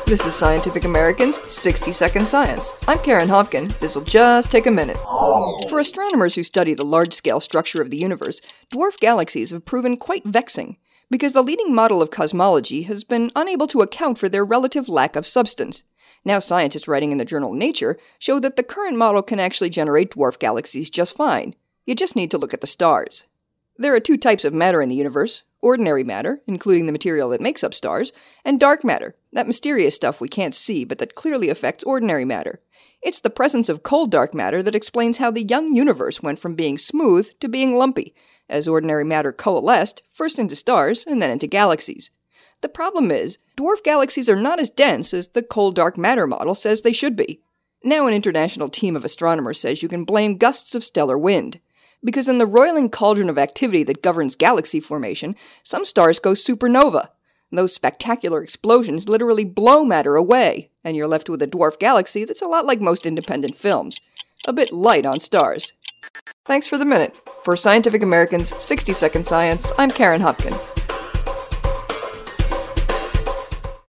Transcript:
This is Scientific American's 60-Second Science. I'm Karen Hopkin. This'll just take a minute. For astronomers who study the large-scale structure of the universe, dwarf galaxies have proven quite vexing, because the leading model of cosmology has been unable to account for their relative lack of substance. Now scientists writing in the journal Nature show that the current model can actually generate dwarf galaxies just fine. You just need to look at the stars. There are two types of matter in the universe: ordinary matter, including the material that makes up stars, and dark matter, that mysterious stuff we can't see but that clearly affects ordinary matter. It's the presence of cold dark matter that explains how the young universe went from being smooth to being lumpy, as ordinary matter coalesced, first into stars and then into galaxies. The problem is, dwarf galaxies are not as dense as the cold dark matter model says they should be. Now an international team of astronomers says you can blame gusts of stellar wind. Because in the roiling cauldron of activity that governs galaxy formation, some stars go supernova. Those spectacular explosions literally blow matter away, and you're left with a dwarf galaxy that's a lot like most independent films. A bit light on stars. Thanks for the minute. For Scientific American's 60-Second Science, I'm Karen Hopkin.